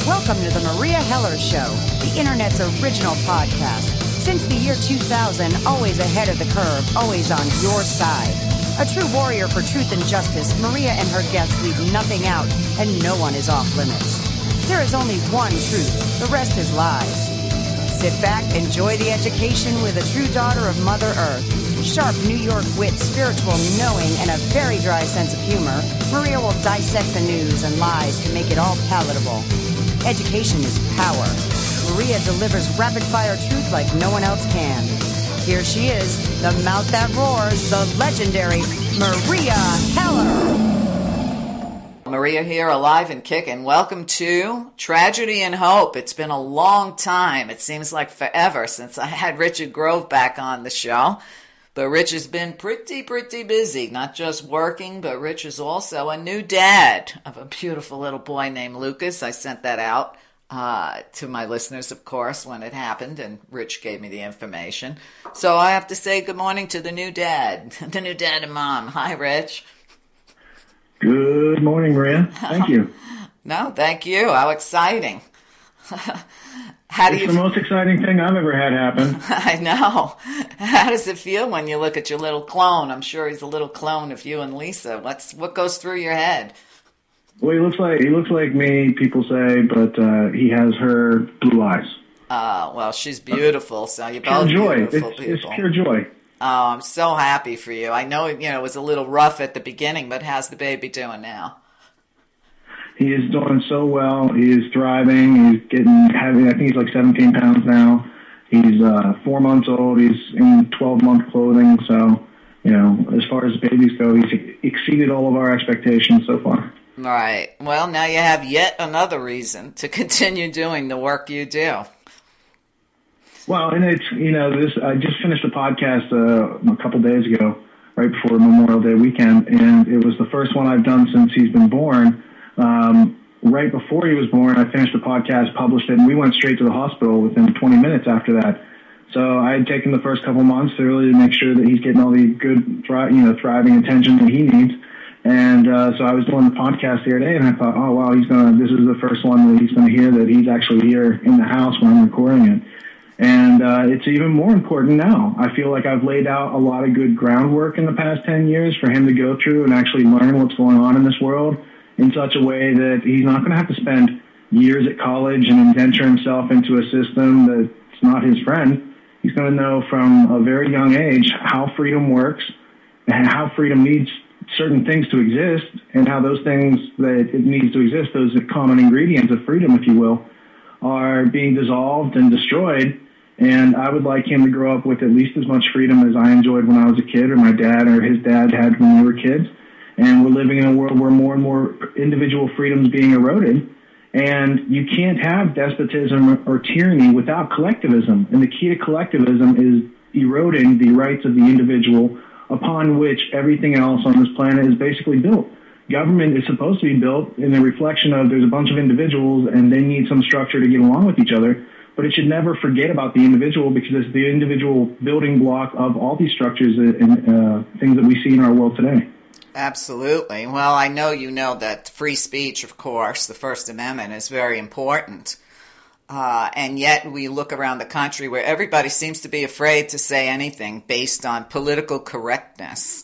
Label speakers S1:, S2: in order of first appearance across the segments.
S1: Welcome to the Maria Heller Show, the Internet's original podcast. Since the year 2000, always ahead of the curve, always on your side. A true warrior for truth and justice, Maria and her guests leave nothing out, and no one is off limits. There is only one truth, the rest is lies. Sit back, enjoy the education with a true daughter of Mother Earth. Sharp New York wit, spiritual knowing, and a very dry sense of humor, Maria will dissect the news and lies to make it all palatable. Education is power. Maria delivers rapid-fire truth like no one else can. Here she is, the mouth that roars, the legendary Maria Heller.
S2: Maria here, alive and kicking. Welcome to Tragedy and Hope. It's been a long time. It seems like forever since I had Richard Grove back on the show. But Rich has been pretty busy, not just working, but Rich is also a new dad of a beautiful little boy named Lucas. I sent that out to my listeners, of course, when it happened, and Rich gave me the information. So I have to say good morning to the new dad, the new dad and mom. Hi, Rich.
S3: Good morning, Maria. Thank you.
S2: No, thank you. How exciting.
S3: It's the most exciting thing I've ever had happen.
S2: I know. How does it feel when you look at your little clone? I'm sure he's a little clone of you and Lisa. What goes through your head?
S3: Well, he looks like me, people say, but he has her blue eyes.
S2: Well, she's beautiful, so you're
S3: pure
S2: both
S3: joy.
S2: beautiful people.
S3: It's pure joy.
S2: Oh, I'm so happy for you. I know, it was a little rough at the beginning, but how's the baby doing now?
S3: He is doing so well. He is thriving. He's getting heavy. I think he's like 17 pounds now. He's 4 months old. He's in 12-month clothing. So, as far as babies go, he's exceeded all of our expectations so far.
S2: Right. Well, now you have yet another reason to continue doing the work you do.
S3: Well, and it's, I just finished a podcast a couple days ago, right before Memorial Day weekend, and it was the first one I've done since he's been born. Right before he was born, I finished the podcast, published it, and we went straight to the hospital within 20 minutes after that. So I had taken the first couple months to really make sure that he's getting all the good, thriving attention that he needs. And so I was doing the podcast the other day, and I thought, oh, wow, this is the first one that he's going to hear that he's actually here in the house when I'm recording it. And it's even more important now. I feel like I've laid out a lot of good groundwork in the past 10 years for him to go through and actually learn what's going on in this world in such a way that he's not going to have to spend years at college and indenture himself into a system that's not his friend. He's going to know from a very young age how freedom works and how freedom needs certain things to exist, and how those things that it needs to exist, those common ingredients of freedom, if you will, are being dissolved and destroyed. And I would like him to grow up with at least as much freedom as I enjoyed when I was a kid, or my dad or his dad had when we were kids. And we're living in a world where more and more individual freedom is being eroded. And you can't have despotism or tyranny without collectivism. And the key to collectivism is eroding the rights of the individual upon which everything else on this planet is basically built. Government is supposed to be built in a reflection of there's a bunch of individuals and they need some structure to get along with each other. But it should never forget about the individual, because it's the individual building block of all these structures and things that we see in our world today.
S2: Absolutely. Well, I know you know that free speech, of course, the First Amendment, is very important. And yet we look around the country where everybody seems to be afraid to say anything based on political correctness.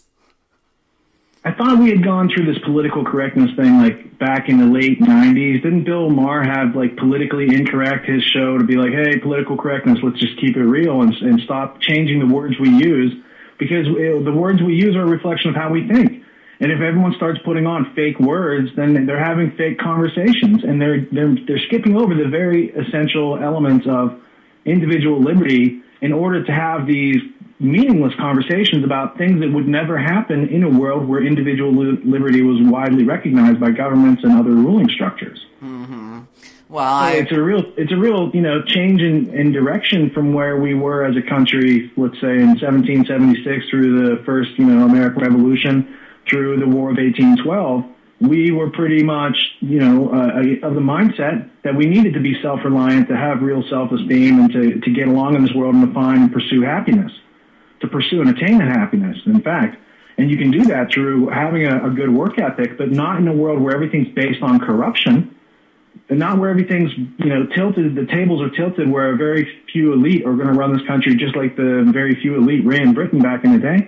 S3: I thought we had gone through this political correctness thing like back in the late 90s. Didn't Bill Maher have like Politically Incorrect, his show, to be like, hey, political correctness, let's just keep it real and stop changing the words we use, because the words we use are a reflection of how we think. And if everyone starts putting on fake words, then they're having fake conversations, and they're skipping over the very essential elements of individual liberty in order to have these meaningless conversations about things that would never happen in a world where individual liberty was widely recognized by governments and other ruling structures.
S2: Mm-hmm. Well,
S3: so it's a real change in direction from where we were as a country, let's say in 1776 through the first American Revolution, through the War of 1812. We were pretty much of the mindset that we needed to be self-reliant, to have real self-esteem, and to get along in this world and to find and pursue happiness, to pursue and attain that happiness, in fact. And you can do that through having a good work ethic, but not in a world where everything's based on corruption. not where everything's, tilted. The tables are tilted where a very few elite are going to run this country, just like the very few elite ran Britain back in the day.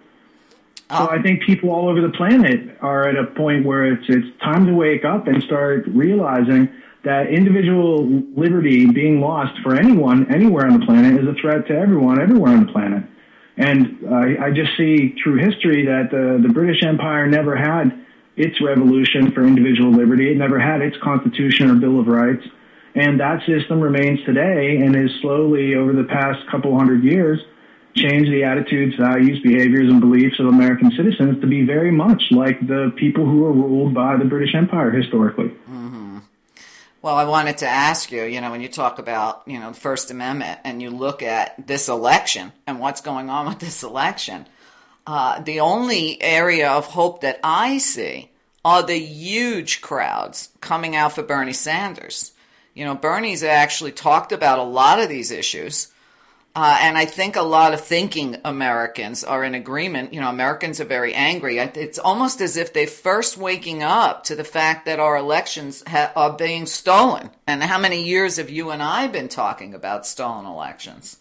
S3: So I think people all over the planet are at a point where it's time to wake up and start realizing that individual liberty being lost for anyone, anywhere on the planet, is a threat to everyone, everywhere on the planet. And I just see through history that the British Empire never had its revolution for individual liberty. It never had its Constitution or Bill of Rights. And that system remains today and is slowly, over the past couple hundred years, changed the attitudes, values, behaviors, and beliefs of American citizens to be very much like the people who were ruled by the British Empire historically.
S2: Mm-hmm. Well, I wanted to ask you, when you talk about, the First Amendment and you look at this election and what's going on with this election, the only area of hope that I see are the huge crowds coming out for Bernie Sanders. Bernie's actually talked about a lot of these issues. And I think a lot of thinking Americans are in agreement. Americans are very angry. It's almost as if they're first waking up to the fact that our elections are being stolen. And how many years have you and I been talking about stolen elections?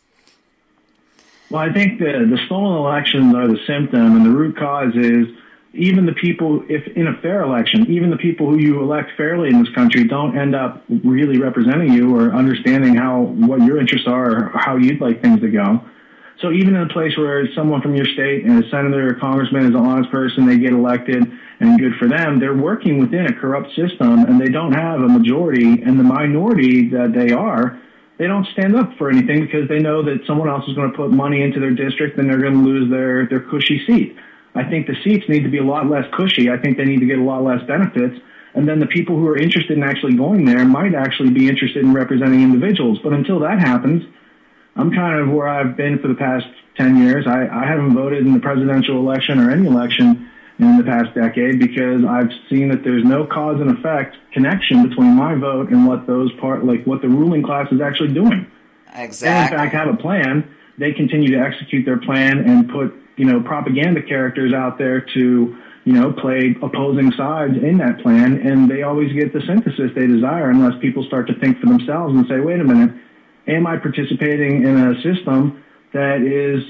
S3: Well, I think the stolen elections are the symptom, and the root cause is even the people, if in a fair election, even the people who you elect fairly in this country don't end up really representing you or understanding what your interests are or how you'd like things to go. So even in a place where someone from your state and a senator or congressman is an honest person, they get elected and good for them, they're working within a corrupt system and they don't have a majority, and the minority that they don't stand up for anything because they know that someone else is going to put money into their district and they're going to lose their cushy seat. I think the seats need to be a lot less cushy. I think they need to get a lot less benefits. And then the people who are interested in actually going there might actually be interested in representing individuals. But until that happens, I'm kind of where I've been for the past 10 years. I haven't voted in the presidential election or any election in the past decade because I've seen that there's no cause and effect connection between my vote and what what the ruling class is actually doing.
S2: Exactly.
S3: They, in fact, have a plan. They continue to execute their plan and put propaganda characters out there to, play opposing sides in that plan, and they always get the synthesis they desire unless people start to think for themselves and say, wait a minute, am I participating in a system that is,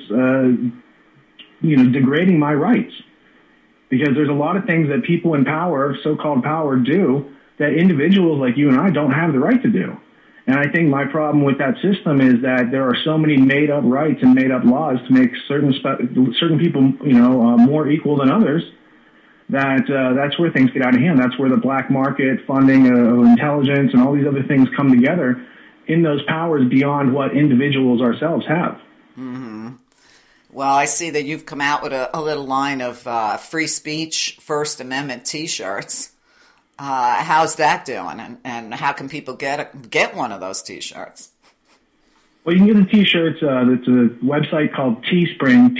S3: degrading my rights? Because there's a lot of things that people in power, so-called power, do that individuals like you and I don't have the right to do. And I think my problem with that system is that there are so many made-up rights and made-up laws to make certain people, more equal than others, that that's where things get out of hand. That's where the black market funding of intelligence and all these other things come together in those powers beyond what individuals ourselves have.
S2: Mm-hmm. Well, I see that you've come out with a little line of free speech, First Amendment T-shirts. How's that doing, and how can people get one of those T-shirts?
S3: Well, you can get the T-shirts. It's a website called Teespring,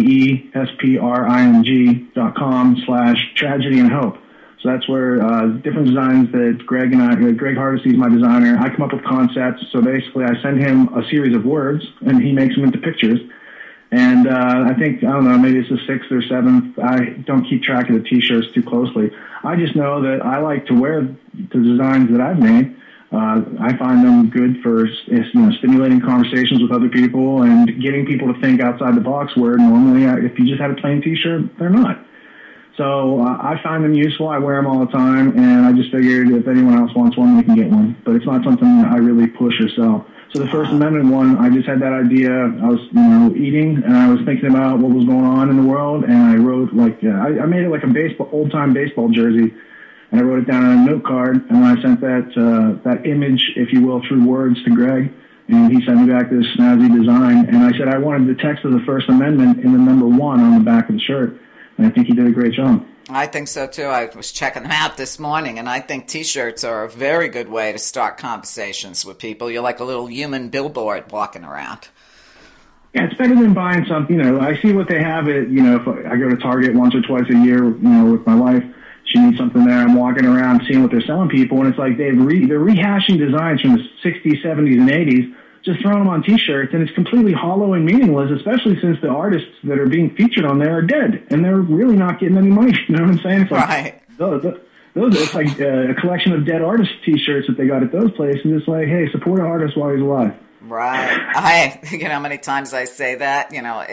S3: TEESPRING.com/tragedy and hope. So that's where different designs that Greg Hardesty is my designer. I come up with concepts. So basically, I send him a series of words, and he makes them into pictures. And I don't know, maybe it's the 6th or 7th. I don't keep track of the T-shirts too closely. I just know that I like to wear the designs that I've made. I find them good for stimulating conversations with other people and getting people to think outside the box where normally if you just had a plain T-shirt, they're not. So I find them useful. I wear them all the time, and I just figured if anyone else wants one, they can get one. But it's not something that I really push or sell. So the First Amendment one, I just had that idea. I was, eating, and I was thinking about what was going on in the world, and I wrote I made it like a old-time baseball jersey, and I wrote it down on a note card, and I sent that image, if you will, through words to Greg, and he sent me back this snazzy design, and I said I wanted the text of the First Amendment in the number 1 on the back of the shirt, and I think he did a great job.
S2: I think so, too. I was checking them out this morning, and I think T-shirts are a very good way to start conversations with people. You're like a little human billboard walking around.
S3: Yeah, it's better than buying something. I see what they have at, if I go to Target once or twice a year, with my wife, she needs something there. I'm walking around seeing what they're selling people, and it's like they're rehashing designs from the 60s, 70s, and 80s, just throwing them on T-shirts, and it's completely hollow and meaningless, especially since the artists that are being featured on there are dead, and they're really not getting any money. You know what I'm saying? It's like,
S2: right.
S3: it's like a collection of dead artist T-shirts that they got at those places. It's like, hey, support an artist while he's alive.
S2: Right. You know how many times I say that?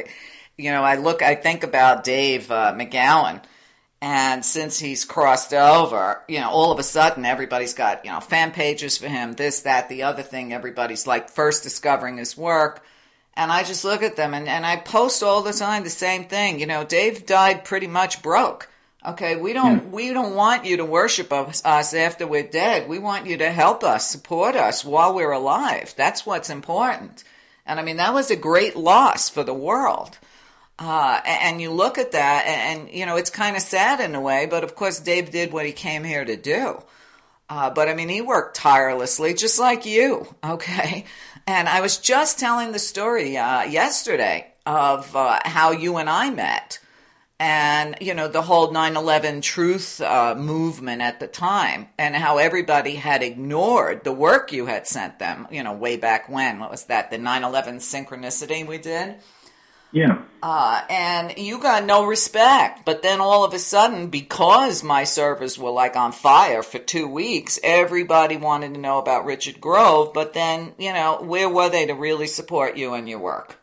S2: I think about Dave McGowan. And since he's crossed over, all of a sudden everybody's got, fan pages for him, this, that, the other thing. Everybody's like first discovering his work. And I just look at them and I post all the time the same thing. Dave died pretty much broke. Okay, we don't want you to worship us after we're dead. We want you to help us, support us while we're alive. That's what's important. And I mean, that was a great loss for the world. And you look at that and it's kind of sad in a way, but of course Dave did what he came here to do. But I mean, he worked tirelessly, just like you. Okay. And I was just telling the story, yesterday of, how you and I met. And, the whole 9/11 truth movement at the time, and how everybody had ignored the work you had sent them, way back when. What was that, the 9/11 synchronicity we did?
S3: Yeah.
S2: And you got no respect. But then all of a sudden, because my servers were like on fire for 2 weeks, everybody wanted to know about Richard Grove. But then, where were they to really support you and your work?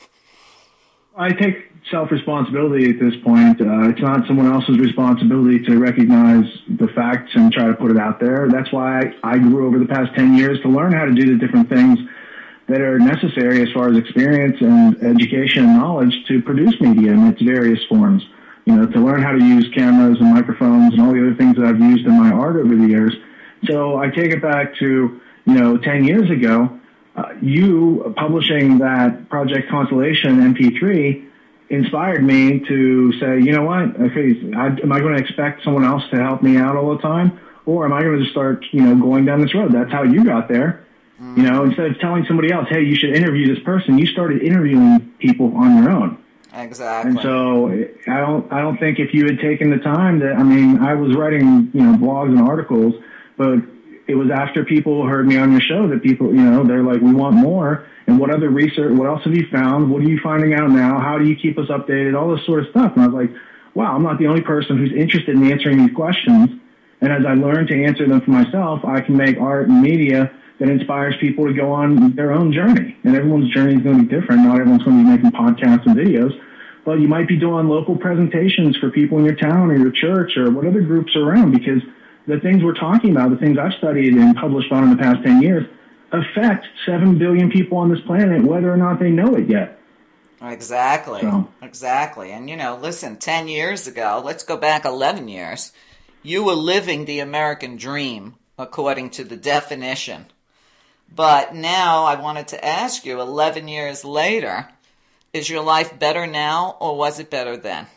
S3: I take self-responsibility at this point. It's not someone else's responsibility to recognize the facts and try to put it out there. That's why I grew over the past 10 years to learn how to do the different things that are necessary as far as experience and education and knowledge to produce media in its various forms. To learn how to use cameras and microphones and all the other things that I've used in my art over the years. So I take it back to, 10 years ago, you publishing that Project Constellation MP3 inspired me to say, you know what, okay, am I going to expect someone else to help me out all the time? Or am I going to just start, going down this road? That's how you got there. Instead of telling somebody else, hey, you should interview this person, you started interviewing people on your own.
S2: Exactly.
S3: And so I don't think if you had taken the time I was writing, blogs and articles, but it was after people heard me on your show that people, they're like, we want more. And what other research, what else have you found? What are you finding out now? How do you keep us updated? All this sort of stuff. And I was like, wow, I'm not the only person who's interested in answering these questions. And as I learn to answer them for myself, I can make art and media that inspires people to go on their own journey. And everyone's journey is going to be different. Not everyone's going to be making podcasts and videos, but you might be doing local presentations for people in your town or your church or what other groups are around, because the things we're talking about, the things I've studied and published on in the past 10 years, affect 7 billion people on this planet, whether or not they know it yet.
S2: Exactly. Exactly. And, listen, 10 years ago, let's go back 11 years, you were living the American dream, according to the definition. But now I wanted to ask you, 11 years later, is your life better now or was it better then?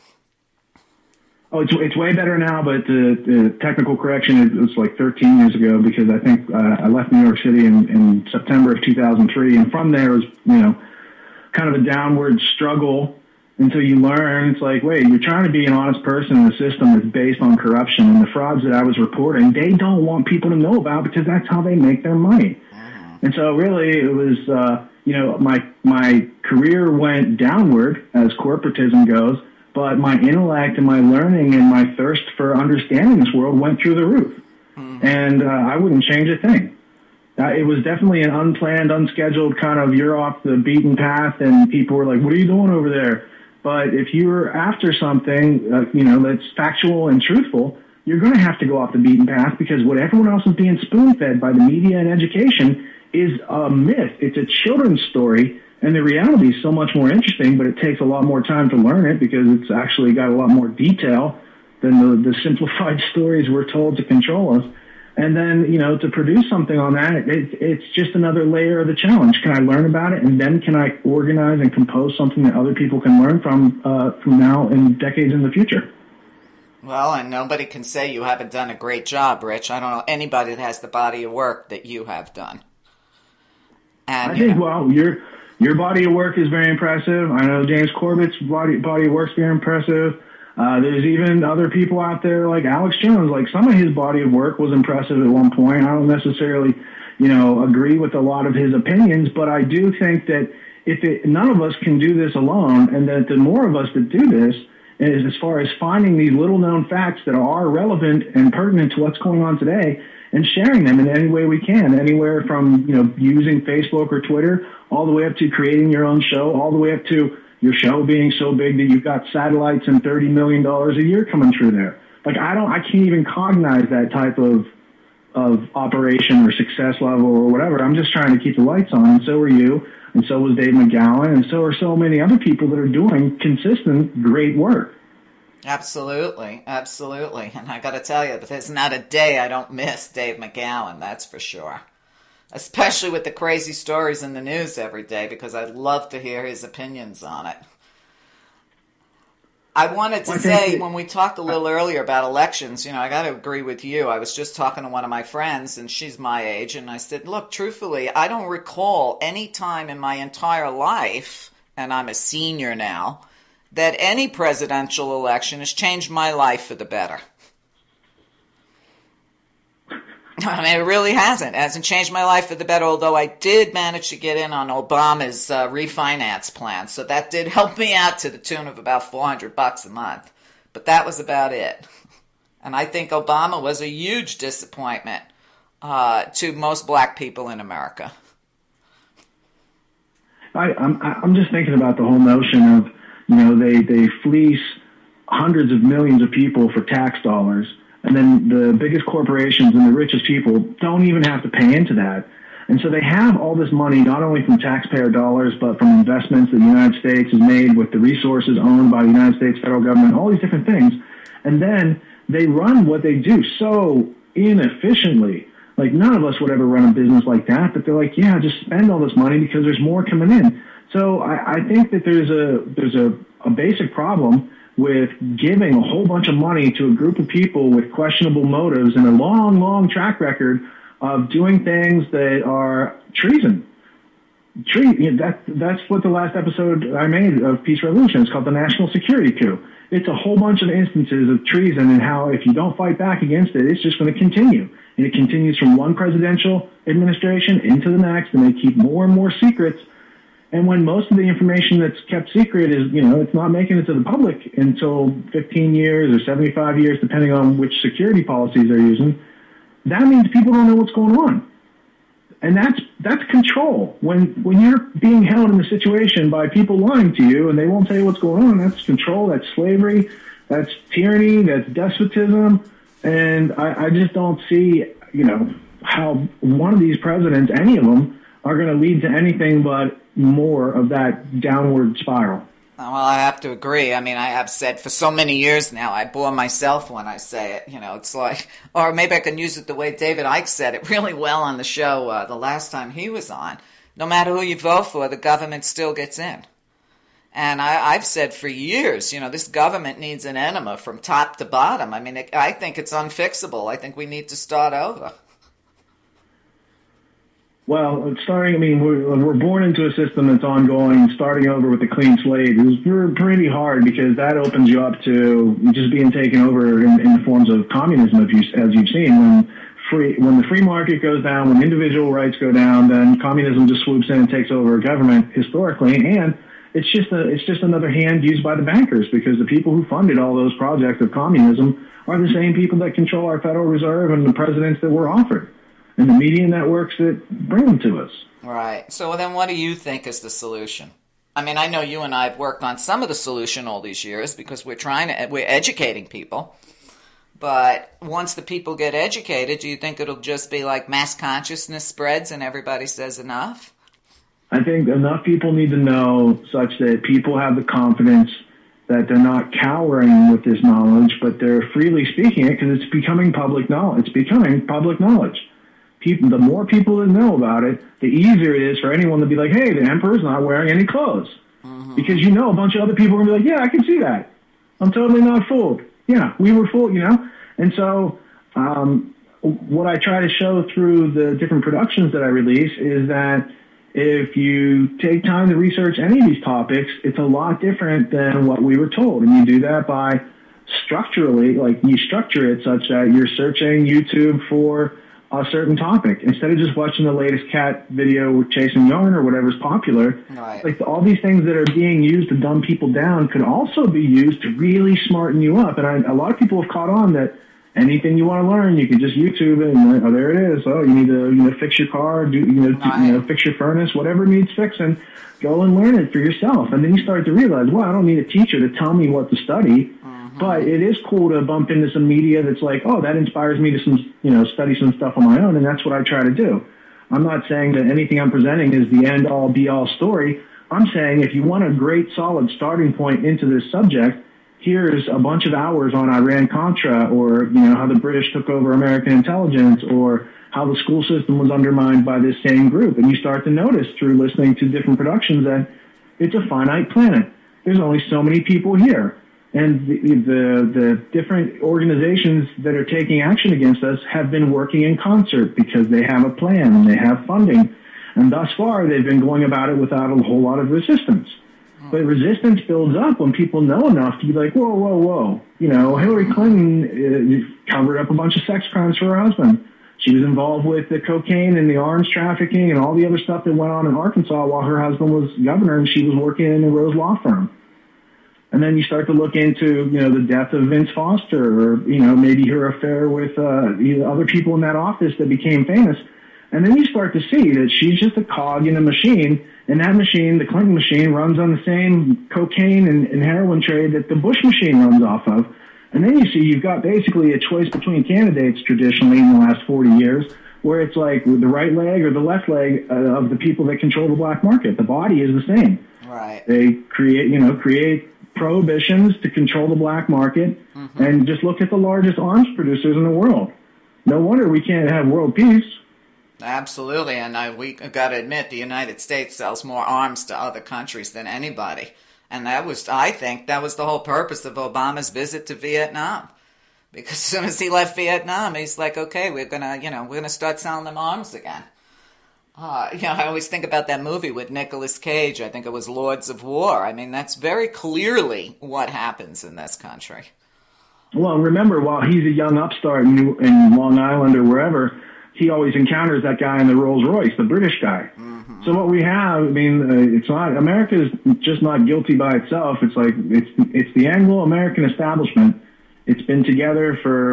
S3: Oh, it's way better now, but the technical correction is like 13 years ago, because I think I left New York City in September of 2003, and from there was, kind of a downward struggle until you learn. It's like, wait, you're trying to be an honest person in a system that's based on corruption, and the frauds that I was reporting, they don't want people to know about because that's how they make their money. And so really it was, my career went downward as corporatism goes, but my intellect and my learning and my thirst for understanding this world went through the roof. And I wouldn't change a thing. It was definitely an unplanned, unscheduled kind of, you're off the beaten path, and people were like, what are you doing over there? But if you're after something, that's factual and truthful, you're going to have to go off the beaten path, because what everyone else is being spoon-fed by the media and education is a myth. It's a children's story, and the reality is so much more interesting, but it takes a lot more time to learn it because it's actually got a lot more detail than the simplified stories we're told to control us. And then, to produce something on that, it's just another layer of the challenge. Can I learn about it, and then can I organize and compose something that other people can learn from now and decades in the future?
S2: Well, and nobody can say you haven't done a great job, Rich. I don't know anybody that has the body of work that you have done. And
S3: I think, well, your body of work is very impressive. I know James Corbett's body of work is very impressive. There's even other people out there like Alex Jones. Like, some of his body of work was impressive at one point. I don't necessarily, agree with a lot of his opinions, but I do think that none of us can do this alone, and that the more of us that do this, is as far as finding these little known facts that are relevant and pertinent to what's going on today and sharing them in any way we can, anywhere from, using Facebook or Twitter, all the way up to creating your own show, all the way up to your show being so big that you've got satellites and $30 million a year coming through there. Like, I can't even cognize that type of operation or success level or whatever. I'm just trying to keep the lights on, and so are you, and so was Dave McGowan, and so are so many other people that are doing consistent, great work.
S2: Absolutely, absolutely. And I got to tell you, there's not a day I don't miss Dave McGowan, that's for sure. Especially with the crazy stories in the news every day, because I love to hear his opinions on it. I wanted to say, when we talked a little earlier about elections, I got to agree with you. I was just talking to one of my friends, and she's my age, and I said, look, truthfully, I don't recall any time in my entire life, and I'm a senior now, that any presidential election has changed my life for the better. I mean, it really hasn't. It hasn't changed my life for the better, although I did manage to get in on Obama's refinance plan. So that did help me out to the tune of about $400 a month. But that was about it. And I think Obama was a huge disappointment to most black people in America.
S3: I'm just thinking about the whole notion of, they fleece hundreds of millions of people for tax dollars, and then the biggest corporations and the richest people don't even have to pay into that. And so they have all this money, not only from taxpayer dollars, but from investments that the United States has made with the resources owned by the United States federal government, all these different things. And then they run what they do so inefficiently. Like, none of us would ever run a business like that, but they're like, yeah, just spend all this money because there's more coming in. So I think that there's a basic problem with giving a whole bunch of money to a group of people with questionable motives and a long, long track record of doing things that are treason. That's what the last episode I made of Peace Revolution is called, the National Security Coup. It's a whole bunch of instances of treason and how if you don't fight back against it, it's just going to continue. And it continues from one presidential administration into the next, and they keep more and more secrets. And when most of the information that's kept secret is, it's not making it to the public until 15 years or 75 years, depending on which security policies they're using, that means people don't know what's going on. And that's control. When you're being held in a situation by people lying to you and they won't tell you what's going on, that's control, that's slavery, that's tyranny, that's despotism. And I just don't see, how one of these presidents, any of them, are going to lead to anything but more of that downward spiral.
S2: Well, I have to agree. I mean, I have said for so many years now, I bore myself when I say it. It's like, or maybe I can use it the way David Icke said it really well on the show the last time he was on. No matter who you vote for, the government still gets in. And I've said for years, this government needs an enema from top to bottom. I mean, I think it's unfixable. I think we need to start over.
S3: Well, we're born into a system that's ongoing. Starting over with a clean slate is pretty hard because that opens you up to just being taken over in the forms of communism, as you've seen. When the free market goes down, when individual rights go down, then communism just swoops in and takes over a government historically, and it's just another hand used by the bankers, because the people who funded all those projects of communism are the same people that control our Federal Reserve and the presidents that we're offered, and the media networks that bring them to us.
S2: Right. So then what do you think is the solution? I mean, I know you and I have worked on some of the solution all these years because we're educating people. But once the people get educated, do you think it'll just be like mass consciousness spreads and everybody says enough?
S3: I think enough people need to know such that people have the confidence that they're not cowering with this knowledge, but they're freely speaking it because it's becoming public knowledge. It's becoming public knowledge. The more people that know about it, the easier it is for anyone to be like, hey, the emperor's not wearing any clothes. Mm-hmm. Because a bunch of other people are going to be like, yeah, I can see that. I'm totally not fooled. Yeah, we were fooled, And so what I try to show through the different productions that I release is that if you take time to research any of these topics, it's a lot different than what we were told. And you do that by structurally, like you structure it such that you're searching YouTube for a certain topic instead of just watching the latest cat video with chasing yarn or whatever's popular.
S2: Right.
S3: Like all these things that are being used to dumb people down could also be used to really smarten you up. And a lot of people have caught on that anything you want to learn, you can just YouTube it, and oh, there it is. Oh, you need to fix your car, fix your furnace, whatever needs fixing. Go and learn it for yourself. And then you start to realize, well, I don't need a teacher to tell me what to study. But it is cool to bump into some media that's like, oh, that inspires me to study some stuff on my own, and that's what I try to do. I'm not saying that anything I'm presenting is the end-all, be-all story. I'm saying if you want a great, solid starting point into this subject, here's a bunch of hours on Iran-Contra, or how the British took over American intelligence, or how the school system was undermined by this same group. And you start to notice through listening to different productions that it's a finite planet. There's only so many people here. And the different organizations that are taking action against us have been working in concert because they have a plan and they have funding. And thus far, they've been going about it without a whole lot of resistance. But resistance builds up when people know enough to be like, whoa, whoa, whoa. Hillary Clinton covered up a bunch of sex crimes for her husband. She was involved with the cocaine and the arms trafficking and all the other stuff that went on in Arkansas while her husband was governor and she was working in a Rose law firm. And then you start to look into, the death of Vince Foster, or, maybe her affair with other people in that office that became famous. And then you start to see that she's just a cog in a machine, and that machine, the Clinton machine, runs on the same cocaine and heroin trade that the Bush machine runs off of. And then you see you've got basically a choice between candidates traditionally in the last 40 years, where it's like the right leg or the left leg of the people that control the black market. The body is the same.
S2: Right.
S3: They create prohibitions to control the black market, and just look at the largest arms producers in the world. No wonder we can't have world peace.
S2: Absolutely, and we got to admit the United States sells more arms to other countries than anybody. And I think that was the whole purpose of Obama's visit to Vietnam. Because as soon as he left Vietnam, he's like, okay, we're gonna start selling them arms again. I always think about that movie with Nicolas Cage. I think it was Lords of War. I mean, that's very clearly what happens in this country.
S3: Well, remember, while he's a young upstart in Long Island or wherever, he always encounters that guy in the Rolls Royce, the British guy. So what we have, it's not, America is just not guilty by itself. It's like, it's the Anglo-American establishment. It's been together for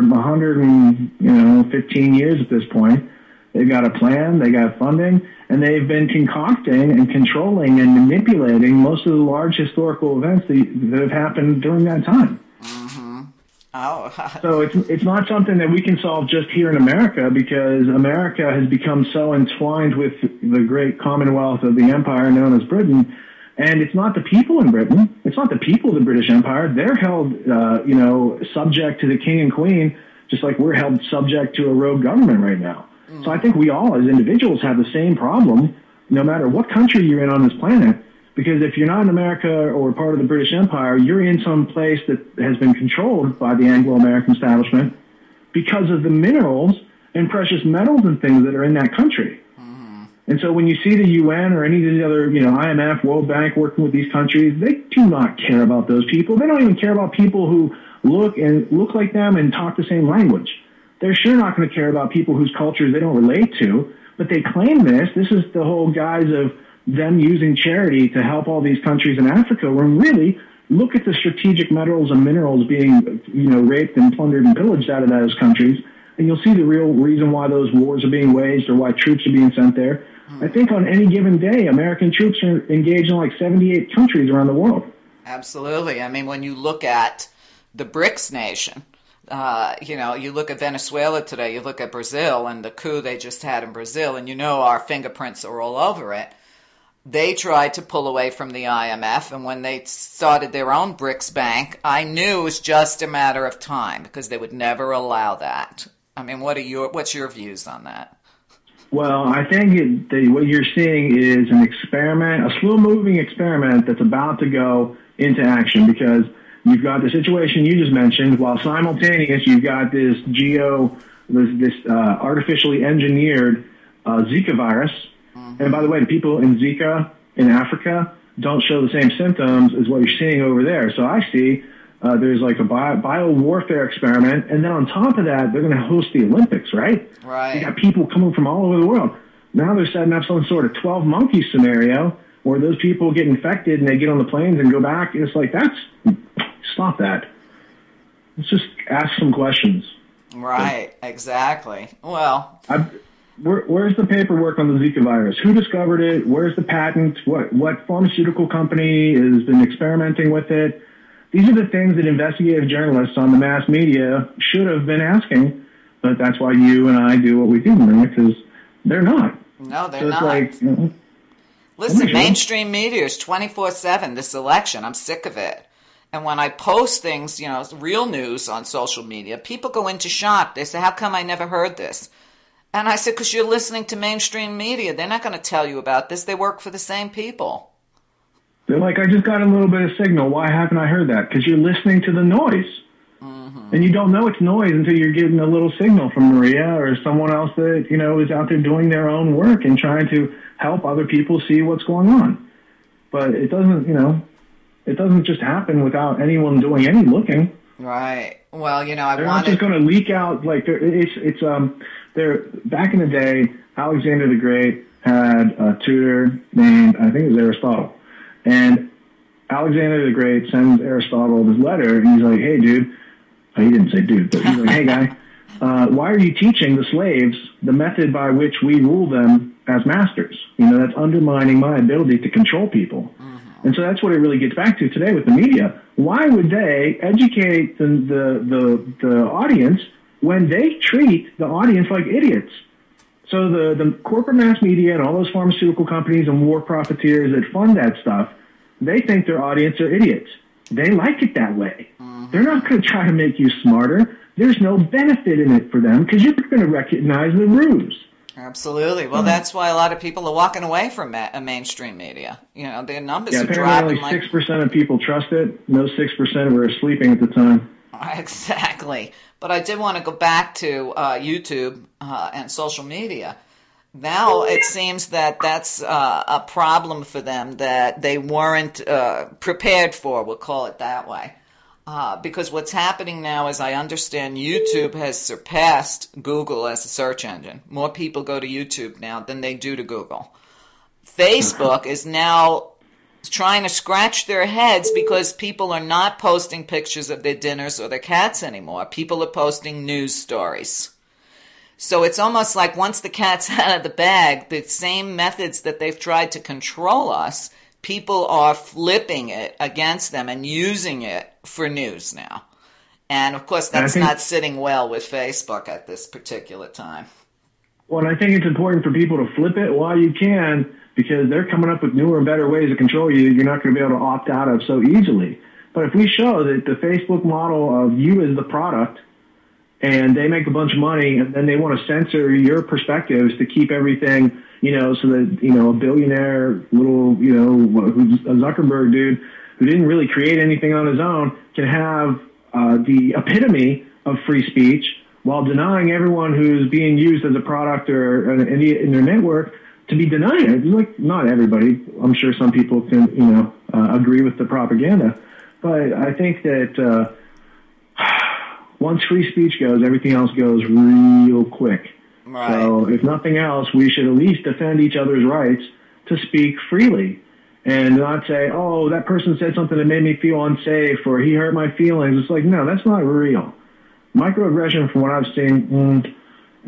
S3: 115 years at this point. They've got a plan, they got funding, and they've been concocting and controlling and manipulating most of the large historical events that have happened during that time.
S2: Oh.
S3: So it's not something that we can solve just here in America, because America has become so entwined with the great commonwealth of the empire known as Britain. And it's not the people in Britain. It's not the people of the British Empire. They're held, subject to the king and queen, just like we're held subject to a rogue government right now. So I think we all, as individuals, have the same problem, no matter what country you're in on this planet. Because if you're not in America or part of the British Empire, you're in some place that has been controlled by the Anglo-American establishment because of the minerals and precious metals and things that are in that country. And so when you see the UN or any of the other, IMF, World Bank working with these countries, they do not care about those people. They don't even care about people who look like them and talk the same language. They're sure not going to care about people whose cultures they don't relate to, but they claim this. This is the whole guise of them using charity to help all these countries in Africa, when really, look at the strategic metals and minerals being, raped and plundered and pillaged out of those countries, and you'll see the real reason why those wars are being waged or why troops are being sent there. I think on any given day, American troops are engaged in like 78 countries around the world. Absolutely.
S2: I mean, when you look at the BRICS nation, you look at Venezuela today, you look at Brazil and the coup they just had in Brazil, and our fingerprints are all over it. They tried to pull away from the IMF, and when they started their own BRICS bank, I knew it was just a matter of time, because they would never allow that. I mean, what's your views on that?
S3: Well, I think what you're seeing is an experiment, a slow-moving experiment that's about to go into action, because you've got the situation you just mentioned, while simultaneous you've got this artificially engineered Zika virus. And by the way, the people in Zika in Africa don't show the same symptoms as what you're seeing over there. So I see There's like a bio warfare experiment, and then on top of that, they're going to host the Olympics, right?
S2: Right.
S3: You got people coming from all over the world. Now they're setting up some sort of 12 monkey scenario where those people get infected and they get on the planes and go back. And it's like, stop that. Let's just ask some questions.
S2: Right, exactly. Well,
S3: where's the paperwork on the Zika virus? Who discovered it? Where's the patent? What pharmaceutical company has been experimenting with it? These are the things that investigative journalists on the mass media should have been asking, but that's why you and I do what we do, because they're not.
S2: No, they're
S3: so it's
S2: not.
S3: Like,
S2: listen, mainstream media is 24/7 this election. I'm sick of it. And when I post things, real news on social media, people go into shock. They say, how come I never heard this? And I said, because you're listening to mainstream media. They're not going to tell you about this. They work for the same people.
S3: They're like, I just got a little bit of signal. Why haven't I heard that? Because you're listening to the noise. Mm-hmm. And you don't know it's noise until you're getting a little signal from Maria or someone else that, is out there doing their own work and trying to help other people see what's going on. But it doesn't, it doesn't just happen without anyone doing any looking.
S2: Right. Well, they're
S3: not just going to leak out like they're back in the day. Alexander the Great had a tutor named, I think it was Aristotle, and Alexander the Great sends Aristotle this letter, and he's like, "Hey, dude," he didn't say dude, but he's like, "Hey, guy, why are you teaching the slaves the method by which we rule them as masters? That's undermining my ability to control people." And so that's what it really gets back to today with the media. Why would they educate the audience when they treat the audience like idiots? So the corporate mass media and all those pharmaceutical companies and war profiteers that fund that stuff, they think their audience are idiots. They like it that way. Mm-hmm. They're not going to try to make you smarter. There's no benefit in it for them because you're going to recognize the ruse.
S2: Absolutely. Well, that's why a lot of people are walking away from mainstream media. Their numbers are dropping.
S3: Apparently only 6% of people trust it. No 6% were sleeping at the time.
S2: Exactly. But I did want to go back to YouTube and social media. Now it seems that that's a problem for them that they weren't prepared for, we'll call it that way. Because what's happening now is I understand YouTube has surpassed Google as a search engine. More people go to YouTube now than they do to Google. Facebook is now trying to scratch their heads because people are not posting pictures of their dinners or their cats anymore. People are posting news stories. So it's almost like once the cat's out of the bag, the same methods that they've tried to control us, people are flipping it against them and using it for news now. And, of course, that's not sitting well with Facebook at this particular time.
S3: Well, and I think it's important for people to flip it while you can because they're coming up with newer and better ways to control you you're not going to be able to opt out of so easily. But if we show that the Facebook model of you as the product and they make a bunch of money and then they want to censor your perspectives to keep everything, so that, a billionaire little, who's a Zuckerberg dude who didn't really create anything on his own can have the epitome of free speech while denying everyone who's being used as a product or in their network to be denied it. Like, not everybody. I'm sure some people can, agree with the propaganda. But I think that once free speech goes, everything else goes real quick.
S2: Right.
S3: So if nothing else, we should at least defend each other's rights to speak freely and not say, oh, that person said something that made me feel unsafe or he hurt my feelings. It's like, no, that's not real. Microaggression, from what I've seen,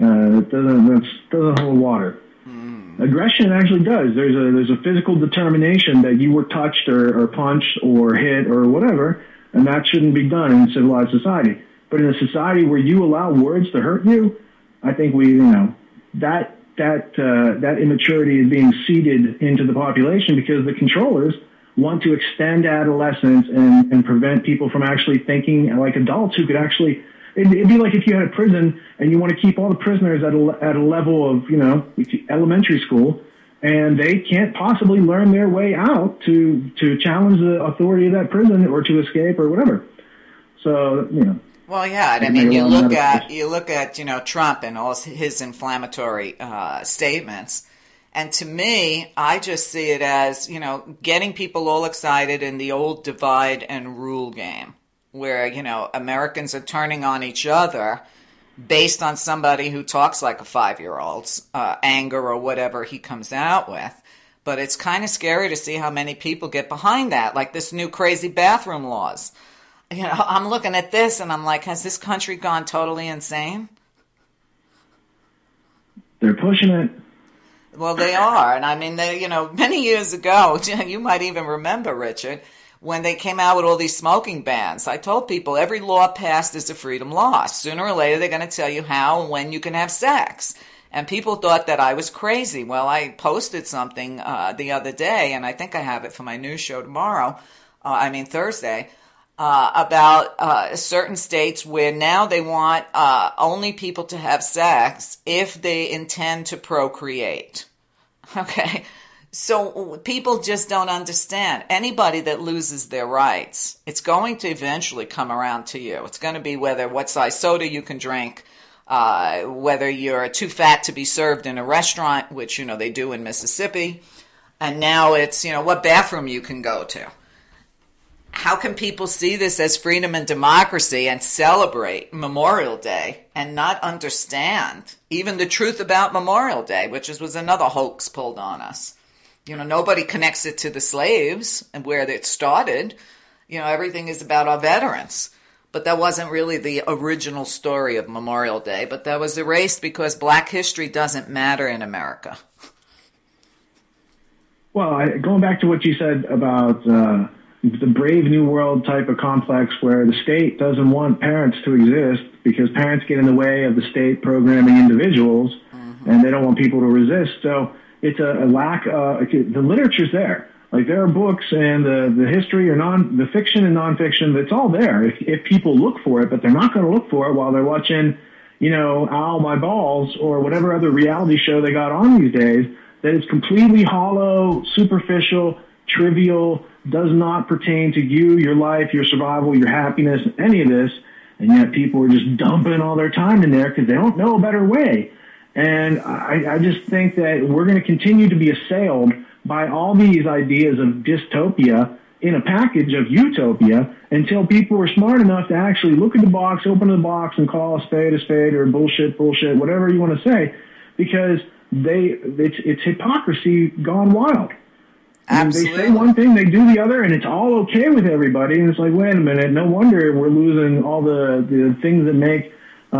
S3: doesn't hold water. Aggression actually does. There's a physical determination that you were touched or punched or hit or whatever, and that shouldn't be done in civilized society. But in a society where you allow words to hurt you, I think that immaturity is being seeded into the population because the controllers want to extend adolescence and prevent people from actually thinking like adults who could actually. It'd be like if you had a prison and you want to keep all the prisoners at a level of elementary school, and they can't possibly learn their way out to challenge the authority of that prison or to escape or whatever. So
S2: Well, yeah, I mean, you look at Trump and all his inflammatory statements, and to me, I just see it as getting people all excited in the old divide and rule game, where, Americans are turning on each other based on somebody who talks like a 5-year-old's anger or whatever he comes out with. But it's kind of scary to see how many people get behind that, like this new crazy bathroom laws. I'm looking at this and I'm like, has this country gone totally insane?
S3: They're pushing it.
S2: Well, they are. And I mean, many years ago, you might even remember, Richard, when they came out with all these smoking bans. I told people every law passed is a freedom loss. Sooner or later, they're going to tell you how and when you can have sex. And people thought that I was crazy. Well, I posted something the other day, and I think I have it for my news show tomorrow, Thursday, about certain states where now they want only people to have sex if they intend to procreate. Okay? So people just don't understand. Anybody that loses their rights, it's going to eventually come around to you. It's going to be what size soda you can drink, whether you're too fat to be served in a restaurant, which, they do in Mississippi. And now it's, what bathroom you can go to. How can people see this as freedom and democracy and celebrate Memorial Day and not understand even the truth about Memorial Day, which was another hoax pulled on us? Nobody connects it to the slaves and where it started. Everything is about our veterans. But that wasn't really the original story of Memorial Day. But that was erased because Black history doesn't matter in America.
S3: Well, going back to what you said about the Brave New World type of complex where the state doesn't want parents to exist because parents get in the way of the state programming individuals, and they don't want people to resist. So it's a lack of, the literature's there. Like there are books and the history or the fiction and nonfiction, that's all there if people look for it, but they're not going to look for it while they're watching, Ow, My Balls or whatever other reality show they got on these days that is completely hollow, superficial, trivial, does not pertain to you, your life, your survival, your happiness, any of this. And yet people are just dumping all their time in there because they don't know a better way. And I just think that we're going to continue to be assailed by all these ideas of dystopia in a package of utopia until people are smart enough to actually look at the box, open the box, and call a spade, or bullshit, whatever you want to say, because it's hypocrisy gone wild.
S2: Absolutely.
S3: They say one thing, they do the other, and it's all okay with everybody. And it's like, wait a minute, no wonder we're losing all the things that make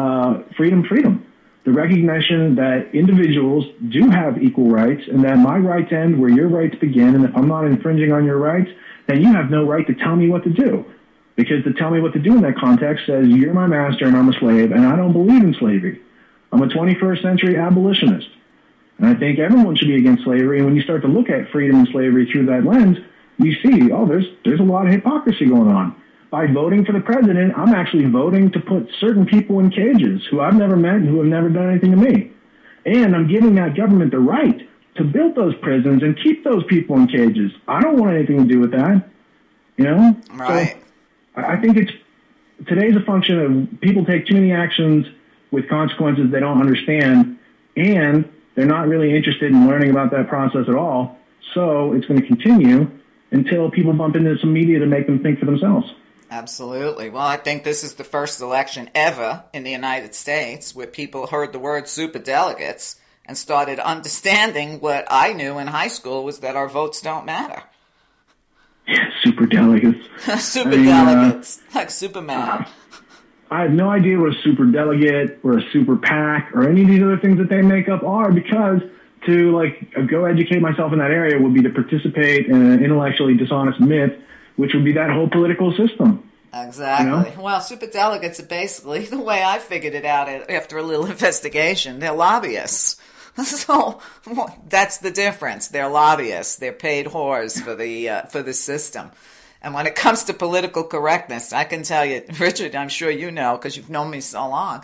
S3: freedom. The recognition that individuals do have equal rights and that my rights end where your rights begin. And if I'm not infringing on your rights, then you have no right to tell me what to do. Because to tell me what to do in that context says you're my master and I'm a slave, and I don't believe in slavery. I'm a 21st century abolitionist. And I think everyone should be against slavery. And when you start to look at freedom and slavery through that lens, you see, there's a lot of hypocrisy going on. By voting for the president, I'm actually voting to put certain people in cages who I've never met and who have never done anything to me. And I'm giving that government the right to build those prisons and keep those people in cages. I don't want anything to do with that.
S2: Right.
S3: So I think today's a function of people take too many actions with consequences they don't understand, and they're not really interested in learning about that process at all. So it's going to continue until people bump into some media to make them think for themselves.
S2: Absolutely. Well, I think this is the first election ever in the United States where people heard the word superdelegates and started understanding what I knew in high school was that our votes don't matter.
S3: Yeah, superdelegates.
S2: Superdelegates, like Superman.
S3: I have no idea what a superdelegate or a super PAC or any of these other things that they make up are, because to go educate myself in that area would be to participate in an intellectually dishonest myth, which would be that whole political system.
S2: Exactly. Well, superdelegates are basically, the way I figured it out after a little investigation, they're lobbyists. So that's the difference. They're lobbyists. They're paid whores for the system. And when it comes to political correctness, I can tell you, Richard, I'm sure you know because you've known me so long,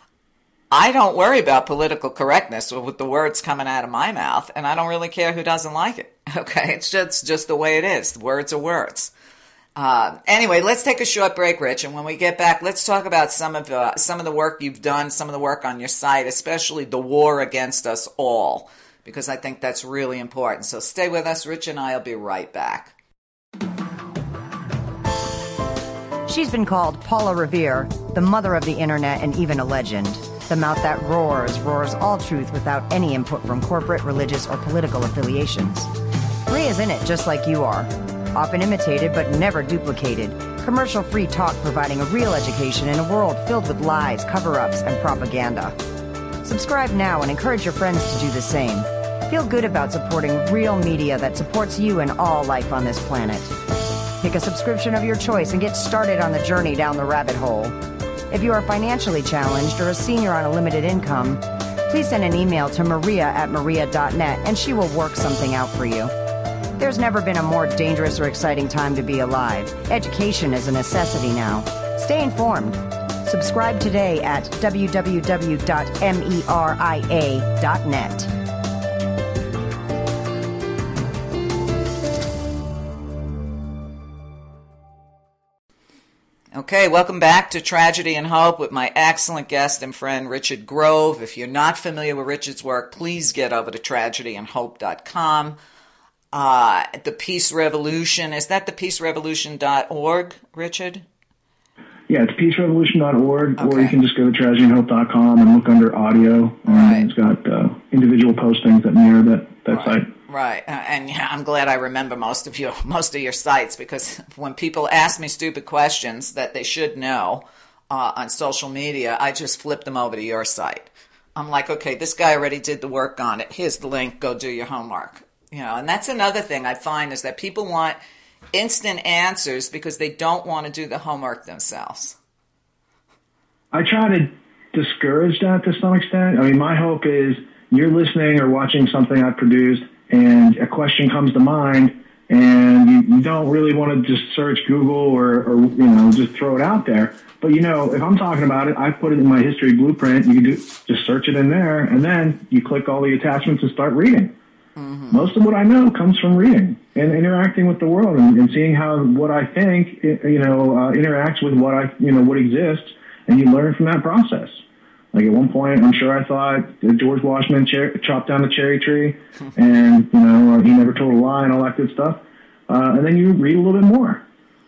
S2: I don't worry about political correctness with the words coming out of my mouth, and I don't really care who doesn't like it. Okay, it's just the way it is. Words are words. Anyway, let's take a short break, Rich, and when we get back, let's talk about some of the work you've done, some of the work on your site, especially the war against us all, because I think that's really important. So stay with us. Rich and I will be right back.
S1: She's been called Paula Revere, the mother of the internet and even a legend. The mouth that roars all truth without any input from corporate, religious, or political affiliations. Maria's in it just like you are. Often imitated but never duplicated. Commercial-free talk providing a real education in a world filled with lies, cover-ups, and propaganda. Subscribe now and encourage your friends to do the same. Feel good about supporting real media that supports you and all life on this planet. Pick a subscription of your choice and get started on the journey down the rabbit hole. If you are financially challenged or a senior on a limited income, please send an email to maria@maria.net and she will work something out for you. There's never been a more dangerous or exciting time to be alive. Education is a necessity now. Stay informed. Subscribe today at www.meria.net.
S2: Okay, welcome back to Tragedy and Hope with my excellent guest and friend, Richard Grove. If you're not familiar with Richard's work, please get over to tragedyandhope.com. The Peace Revolution, is that thepeacerevolution.org, Richard?
S3: Yeah, it's peacerevolution.org,
S2: Okay.
S3: or you can just go to tragedyandhope.com and look under audio.
S2: Right.
S3: It's got individual postings that mirror that site.
S2: Right, and yeah, I'm glad I remember most of your sites, because when people ask me stupid questions that they should know on social media, I just flip them over to your site. I'm like, okay, this guy already did the work on it. Here's the link. Go do your homework. You know, and that's another thing I find is that people want instant answers because they don't want to do the homework themselves.
S3: I try to discourage that to some extent. I mean, my hope is you're listening or watching something I've produced and a question comes to mind and you don't really want to just search Google or just throw it out there. But, if I'm talking about it, I put it in my history blueprint. You can just search it in there, and then you click all the attachments and start reading. Mm-hmm. Most of what I know comes from reading and interacting with the world and seeing how what I think, interacts with what exists, and you learn from that process. Like at one point, I'm sure I thought that George Washington chopped down a cherry tree, and he never told a lie and all that good stuff. And then you read a little bit more.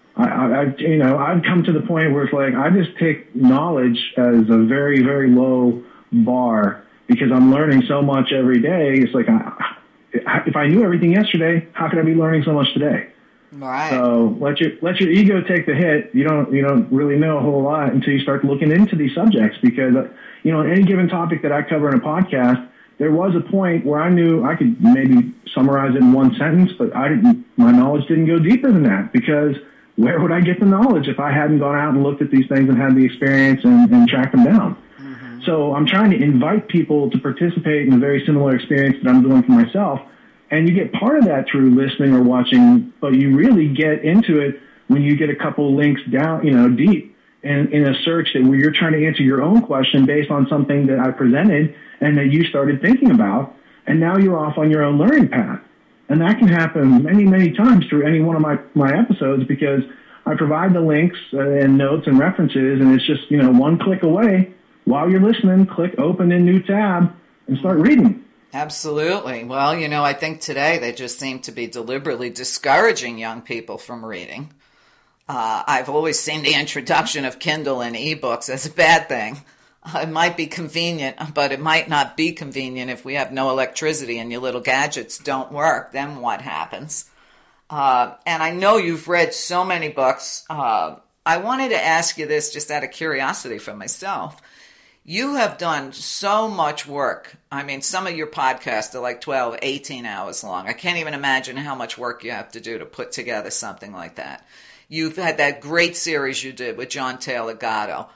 S3: I've come to the point where it's like I just take knowledge as a very, very low bar because I'm learning so much every day. It's like if I knew everything yesterday, how could I be learning so much today?
S2: Right.
S3: So let your ego take the hit. You don't really know a whole lot until you start looking into these subjects, because any given topic that I cover in a podcast, there was a point where I knew I could maybe summarize it in one sentence, but my knowledge didn't go deeper than that, because where would I get the knowledge if I hadn't gone out and looked at these things and had the experience and tracked them down? Mm-hmm. So I'm trying to invite people to participate in a very similar experience that I'm doing for myself. And you get part of that through listening or watching, but you really get into it when you get a couple links down, deep in a search where you're trying to answer your own question based on something that I presented and that you started thinking about. And now you're off on your own learning path. And that can happen many, many times through any one of my episodes, because I provide the links and notes and references, and it's just, one click away. While you're listening, click open a new tab and start reading.
S2: Absolutely. Well, I think today they just seem to be deliberately discouraging young people from reading. I've always seen the introduction of Kindle and ebooks as a bad thing. It might be convenient, but it might not be convenient if we have no electricity and your little gadgets don't work. Then what happens? And I know you've read so many books. I wanted to ask you this just out of curiosity for myself. You have done so much work. I mean, some of your podcasts are like 12, 18 hours long. I can't even imagine how much work you have to do to put together something like that. You've had that great series you did with John Taylor Gatto.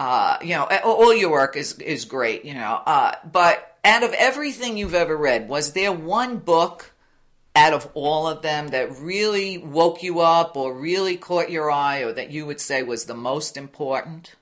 S2: All your work is great, but out of everything you've ever read, was there one book out of all of them that really woke you up or really caught your eye, or that you would say was the most important?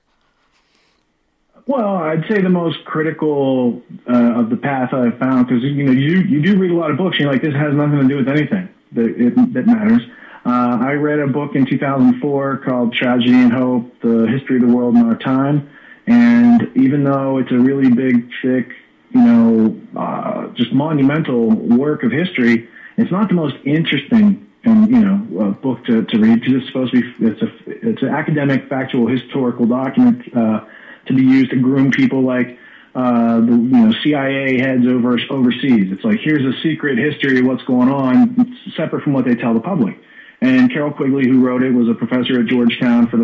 S3: Well, I'd say the most critical of the path I've found, because you do read a lot of books. You're like, this has nothing to do with anything that matters. I read a book in 2004 called Tragedy and Hope: The History of the World in Our Time, and even though it's a really big, thick, just monumental work of history, it's not the most interesting a book to read, because it's supposed to be, it's an academic, factual, historical document to be used to groom people like the CIA heads overseas. It's like, here's a secret history of what's going on, separate from what they tell the public. And Carroll Quigley, who wrote it, was a professor at Georgetown for the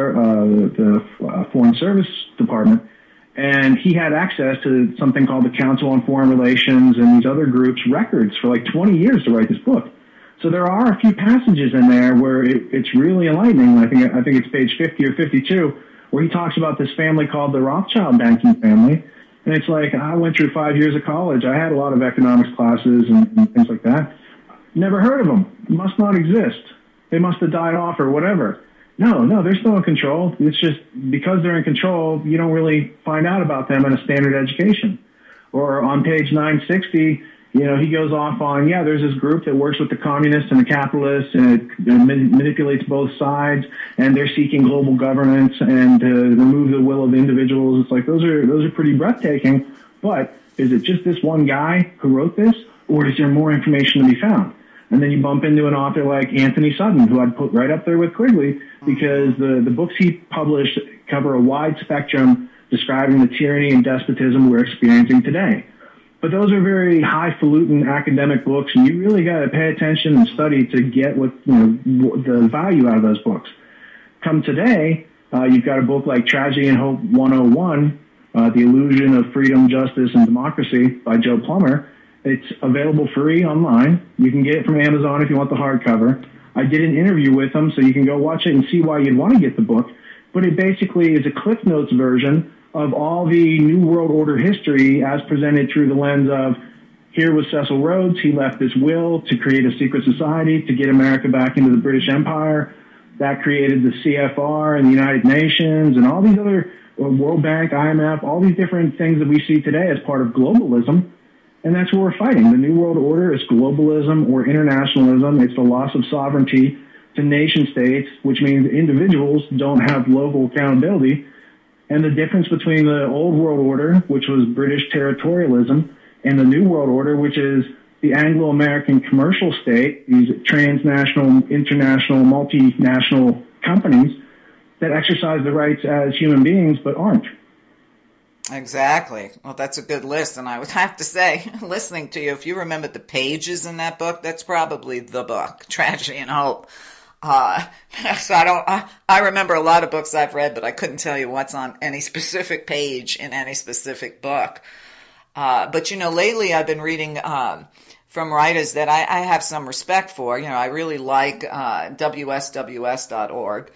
S3: Foreign Service Department. And he had access to something called the Council on Foreign Relations and these other groups' records for like 20 years to write this book. So there are a few passages in there where it's really enlightening. I think it's page 50 or 52, where he talks about this family called the Rothschild banking family. And it's like, I went through 5 years of college. I had a lot of economics classes and things like that. Never heard of them. Must not exist. They must have died off or whatever. No, they're still in control. It's just because they're in control, you don't really find out about them in a standard education. Or on page 960, he goes off on, there's this group that works with the communists and the capitalists, and it manipulates both sides, and they're seeking global governance and to remove the will of individuals. It's like, those are pretty breathtaking, but is it just this one guy who wrote this, or is there more information to be found? And then you bump into an author like Anthony Sutton, who I'd put right up there with Quigley, because the books he published cover a wide spectrum describing the tyranny and despotism we're experiencing today. But those are very highfalutin academic books, and you really got to pay attention and study to get the value out of those books. Come today, you've got a book like Tragedy and Hope 101, The Illusion of Freedom, Justice, and Democracy by Joe Plummer. It's available free online. You can get it from Amazon if you want the hardcover. I did an interview with him, so you can go watch it and see why you'd want to get the book. But it basically is a Cliff Notes version of all the New World Order history as presented through the lens of, here was Cecil Rhodes. He left this will to create a secret society to get America back into the British Empire. That created the CFR and the United Nations and all these other, World Bank, IMF, all these different things that we see today as part of globalism. And that's what we're fighting. The New World Order is globalism or internationalism. It's the loss of sovereignty to nation states, which means individuals don't have local accountability. And the difference between the Old World Order, which was British territorialism, and the New World Order, which is the Anglo-American commercial state, these transnational, international, multinational companies that exercise the rights as human beings but aren't.
S2: Exactly. Well, that's a good list. And I would have to say, listening to you, if you remember the pages in that book, that's probably the book, Tragedy and Hope. So I remember a lot of books I've read, but I couldn't tell you what's on any specific page in any specific book. But lately I've been reading, from writers that I have some respect for. I really like, WSWS.org.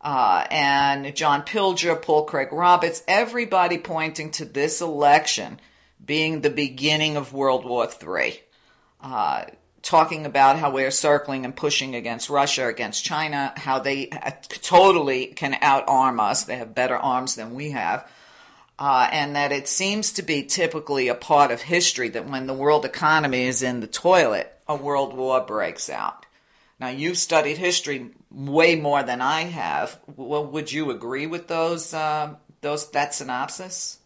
S2: And John Pilger, Paul Craig Roberts, everybody pointing to this election being the beginning of World War III. Talking about how we're circling and pushing against Russia, against China, how they totally can outarm us. They have better arms than we have. And that it seems to be typically a part of history that when the world economy is in the toilet, a world war breaks out. Now, you've studied history way more than I have. Well, would you agree with that synopsis?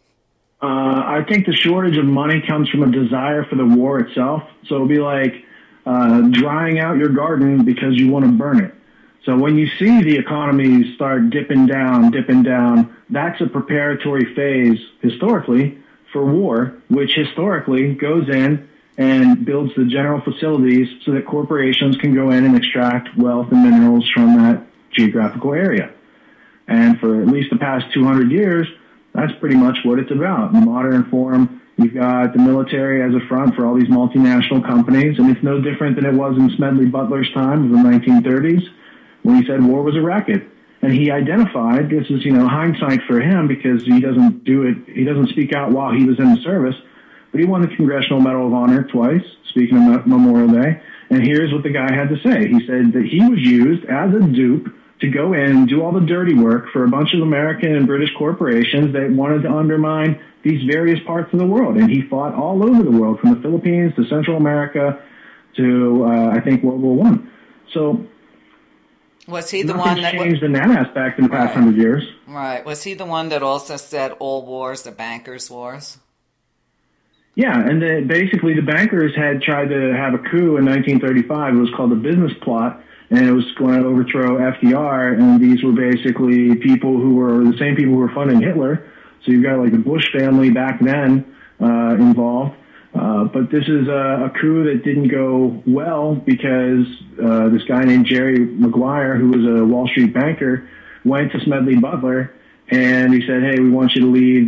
S3: I think the shortage of money comes from a desire for the war itself. So it'll be like drying out your garden because you want to burn it. So when you see the economy start dipping down, that's a preparatory phase historically for war, which historically goes in and builds the general facilities so that corporations can go in and extract wealth and minerals from that geographical area. And for at least the past 200 years, that's pretty much what it's about. In modern form, you've got the military as a front for all these multinational companies, and it's no different than it was in Smedley Butler's time of the 1930s when he said war was a racket. And he identified, this is, hindsight for him because he doesn't speak out while he was in the service, but he won the Congressional Medal of Honor twice, speaking of Memorial Day. And here's what the guy had to say. He said that he was used as a dupe to go in and do all the dirty work for a bunch of American and British corporations that wanted to undermine these various parts of the world. And he fought all over the world, from the Philippines to Central America to, I think, World War I. So
S2: was he the one that
S3: changed in that aspect in the past 100 years?
S2: Right. Was he the one that also said all wars are bankers' wars?
S3: Yeah, and basically the bankers had tried to have a coup in 1935. It was called the Business Plot, and it was going to overthrow FDR. And these were basically people who were the same people who were funding Hitler. So you've got like the Bush family back then involved. But this is a coup that didn't go well because this guy named Jerry Maguire, who was a Wall Street banker, went to Smedley Butler. And he said, hey, we want you to lead,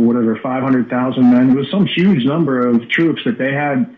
S3: 500,000 men. It was some huge number of troops that they had,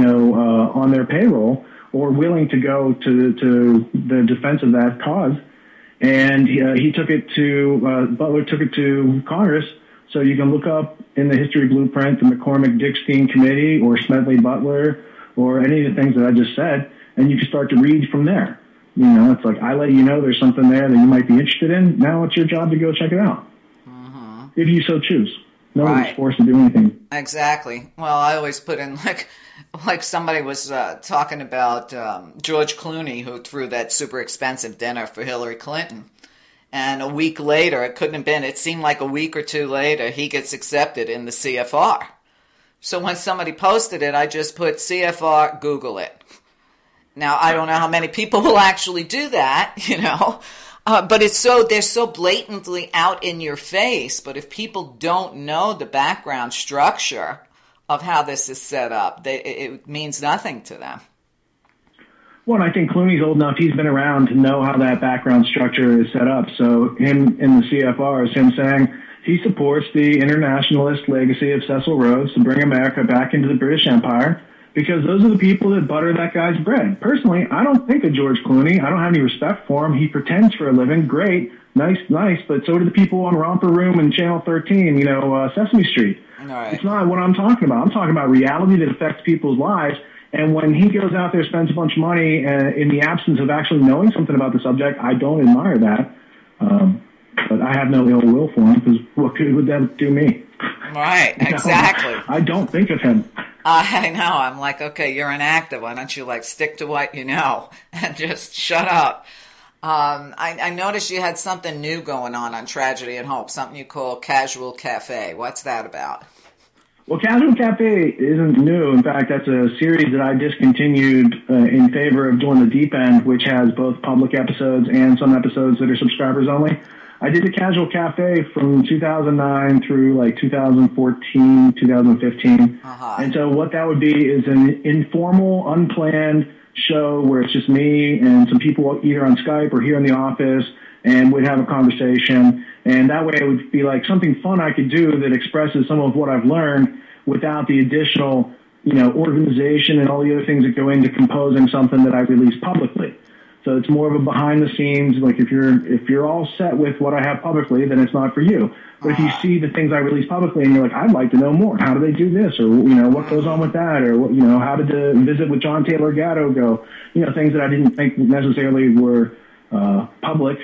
S3: on their payroll or willing to go to the defense of that cause. And he took it to, Butler took it to Congress. So you can look up in the history blueprint, the McCormick-Dickstein Committee or Smedley Butler or any of the things that I just said, and you can start to read from there. It's like I let you know there's something there that you might be interested in. Now it's your job to go check it out, if you so choose. Nobody's forced to do anything.
S2: Exactly. Well, I always put in like somebody was talking about George Clooney, who threw that super expensive dinner for Hillary Clinton. And a week later, it seemed like a week or two later, he gets accepted in the CFR. So when somebody posted it, I just put CFR, Google it. Now, I don't know how many people will actually do that, but they're so blatantly out in your face. But if people don't know the background structure of how this is set up, it means nothing to them.
S3: Well, I think Clooney's old enough. He's been around to know how that background structure is set up. So him in the CFR is him saying he supports the internationalist legacy of Cecil Rhodes to bring America back into the British Empire, because those are the people that butter that guy's bread. Personally, I don't think of George Clooney. I don't have any respect for him. He pretends for a living. Great. Nice. But so do the people on Romper Room and Channel 13, Sesame Street.
S2: Right.
S3: It's not what I'm talking about. I'm talking about reality that affects people's lives. And when he goes out there, spends a bunch of money in the absence of actually knowing something about the subject, I don't admire that. But I have no ill will for him, because what good would that do me?
S2: Right, exactly.
S3: I don't think of him.
S2: I know. I'm like, okay, you're an actor. Why don't you stick to what you know and just shut up? I noticed you had something new going on Tragedy and Hope, something you call Casual Cafe. What's that about?
S3: Well, Casual Cafe isn't new. In fact, that's a series that I discontinued in favor of doing the Deep End, which has both public episodes and some episodes that are subscribers only. I did the Casual Cafe from 2009 through 2014, 2015. And so what that would be is an informal, unplanned show where it's just me and some people either on Skype or here in the office, and we'd have a conversation. And that way it would be like something fun I could do that expresses some of what I've learned without the additional, organization and all the other things that go into composing something that I release publicly. So it's more of a behind the scenes. Like if you're all set with what I have publicly, then it's not for you. But if you see the things I release publicly and you're like, I'd like to know more. How do they do this? Or, what goes on with that? Or, how did the visit with John Taylor Gatto go? Things that I didn't think necessarily were publishable,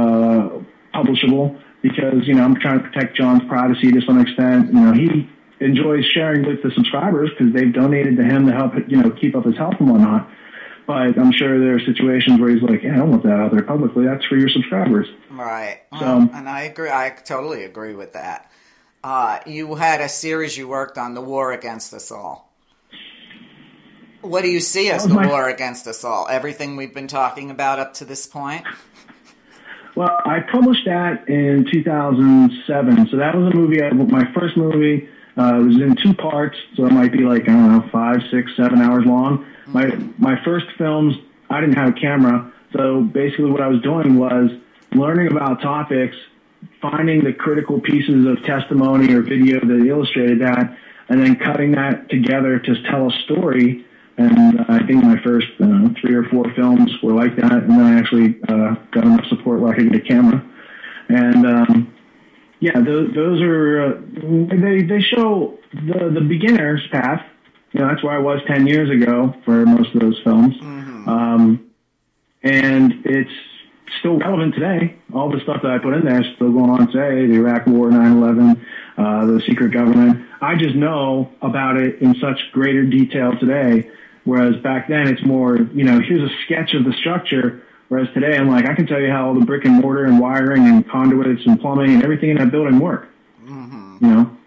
S3: because, I'm trying to protect John's privacy to some extent. He enjoys sharing with the subscribers because they've donated to him to help, keep up his health and whatnot. But I'm sure there are situations where he's like, yeah, I don't want that out there publicly. That's for your subscribers.
S2: Right.
S3: So,
S2: and I agree. I totally agree with that. You had a series you worked on, The War Against Us All. What do you see as the war against us all? Everything we've been talking about up to this point?
S3: Well, I published that in 2007. So that was a movie, my first movie. It was in 2 parts, so it might be 5, 6, 7 hours long. My first films, I didn't have a camera, so basically what I was doing was learning about topics, finding the critical pieces of testimony or video that illustrated that, and then cutting that together to tell a story. And I think my first 3 or 4 films were like that, and then I actually got enough support where I could get a camera. And those are they show the beginner's path. That's where I was 10 years ago for most of those films. Mm-hmm. And it's still relevant today. All the stuff that I put in there is still going on today. The Iraq War, 9/11, the secret government. I just know about it in such greater detail today. Whereas back then it's more, here's a sketch of the structure. Whereas today I'm like, I can tell you how all the brick and mortar and wiring and conduits and plumbing and everything in that building work. Mm-hmm.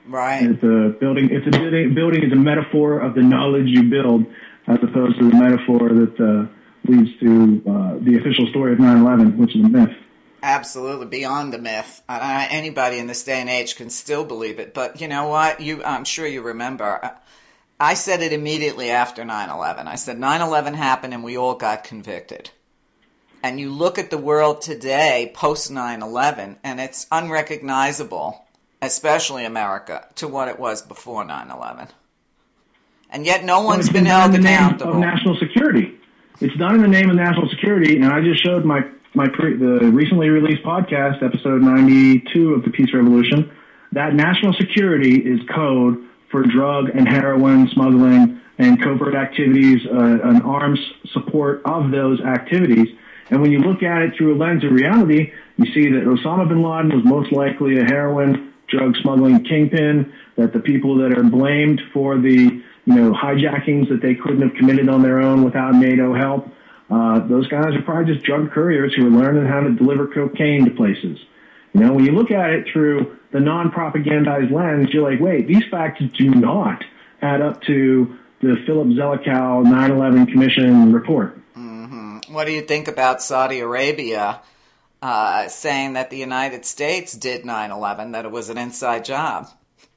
S2: Right.
S3: Building is a metaphor of the knowledge you build, as opposed to the metaphor that leads to the official story of 9/11, which is a myth.
S2: Absolutely, beyond the myth. Anybody in this day and age can still believe it. But you know what? I'm sure you remember. I said it immediately after 9/11. I said 9/11 happened and we all got convicted. And you look at the world today, post 9/11, and it's unrecognizable, especially America, to what it was before 9/11. And yet no one's been held accountable.
S3: Of national security. It's done in the name of national security, and I just showed the recently released podcast, episode 92 of the Peace Revolution, that national security is code for drug and heroin smuggling and covert activities, an arms support of those activities. And when you look at it through a lens of reality, you see that Osama bin Laden was most likely a heroin drug smuggling kingpin, that the people that are blamed for the hijackings that they couldn't have committed on their own without NATO help, those guys are probably just drug couriers who are learning how to deliver cocaine to places. When you look at it through the non-propagandized lens, you're like, wait, these facts do not add up to the Philip Zelikow 9/11 Commission report.
S2: Mm-hmm. What do you think about Saudi Arabia saying that the United States did 9/11, that it was an inside job?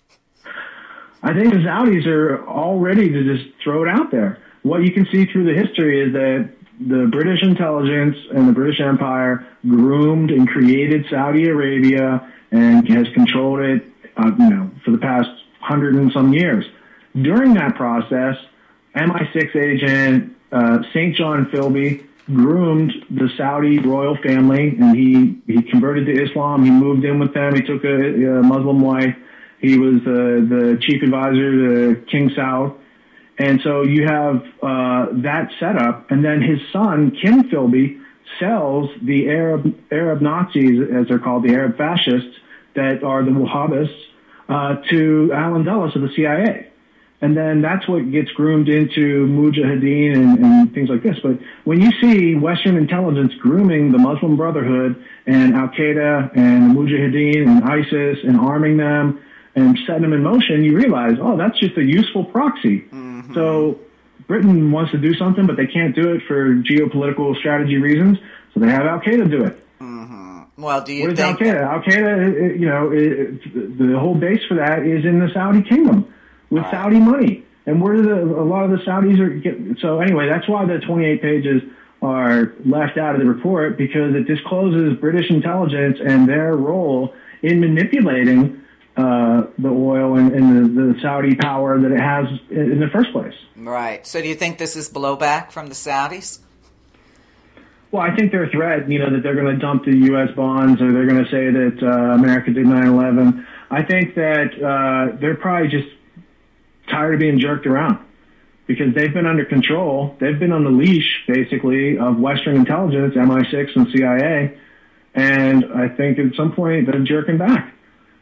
S3: I think the Saudis are all ready to just throw it out there. What you can see through the history is that the British intelligence and the British Empire groomed and created Saudi Arabia and has controlled it, for the past 100 and some years. During that process, MI6 agent St. John Philby groomed the Saudi royal family, and he converted to Islam. He moved in with them. He took a Muslim wife. He was the chief advisor to King Saud. And so you have that setup, and then his son, Kim Philby, sells the Arab Nazis, as they're called, the Arab fascists, that are the Wahhabists, to Alan Dulles of the CIA. And then that's what gets groomed into Mujahideen and things like this. But when you see Western intelligence grooming the Muslim Brotherhood and Al-Qaeda and Mujahideen and ISIS and arming them and setting them in motion, you realize, that's just a useful proxy. Mm-hmm. So Britain wants to do something, but they can't do it for geopolitical strategy reasons, so they have Al-Qaeda do it.
S2: Mm-hmm. Well, do you
S3: what is
S2: think...
S3: Al-Qaeda? Al-Qaeda, the whole base for that is in the Saudi kingdom with Saudi money. And where a lot of the Saudis are getting... So anyway, that's why the 28 pages are left out of the report, because it discloses British intelligence and their role in manipulating the oil and the Saudi power that it has in the first place.
S2: Right. So do you think this is blowback from the Saudis?
S3: Well, I think their threat, that they're going to dump the U.S. bonds, or they're going to say that America did 9/11. I think that they're probably just tired of being jerked around, because they've been under control. They've been on the leash, basically, of Western intelligence, MI6 and CIA, and I think at some point they're jerking back.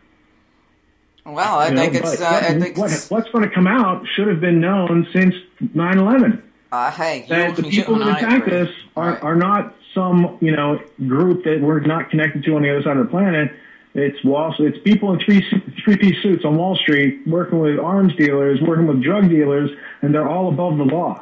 S2: Well, I think
S3: what's going to come out should have been known since 9/11. The people that attacked us are not some group that we're not connected to on the other side of the planet. It's people in three-piece suits on Wall Street working with arms dealers, working with drug dealers, and they're all above the law.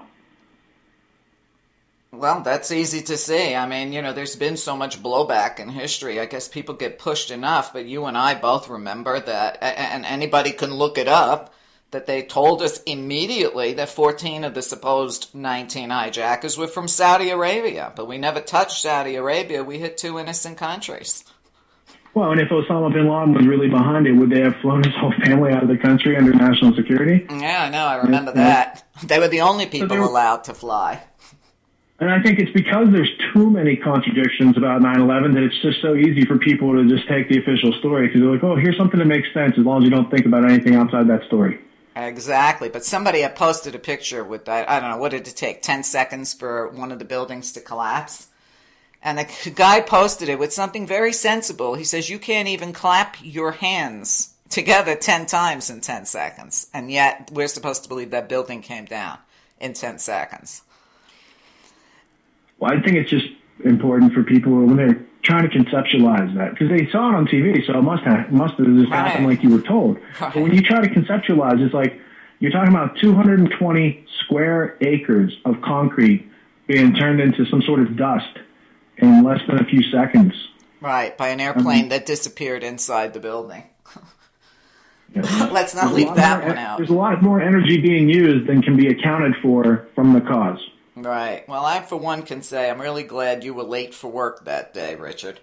S2: Well, that's easy to say. I mean, there's been so much blowback in history. I guess people get pushed enough, but you and I both remember that, and anybody can look it up, that they told us immediately that 14 of the supposed 19 hijackers were from Saudi Arabia, but we never touched Saudi Arabia. We hit two innocent countries.
S3: Well, and if Osama bin Laden was really behind it, would they have flown his whole family out of the country under national security?
S2: Yeah, I know. I remember that. They were the only people allowed to fly.
S3: And I think it's because there's too many contradictions about 9/11 that it's just so easy for people to just take the official story, because they're like, here's something that makes sense as long as you don't think about anything outside that story.
S2: Exactly. But somebody had posted a picture with that. I don't know, what did it take? 10 seconds for one of the buildings to collapse? And the guy posted it with something very sensible. He says, you can't even clap your hands together 10 times in 10 seconds. And yet we're supposed to believe that building came down in 10 seconds.
S3: Well, I think it's just important for people when they're trying to conceptualize that, because they saw it on TV, so it must have just happened like you were told. Right. But when you try to conceptualize, it's like you're talking about 220 square acres of concrete being turned into some sort of dust in less than a few seconds.
S2: Right, by an airplane that disappeared inside the building. Let's not leave that one out.
S3: There's a lot more energy being used than can be accounted for from the cause.
S2: Right. Well, I, for one, can say I'm really glad you were late for work that day, Richard.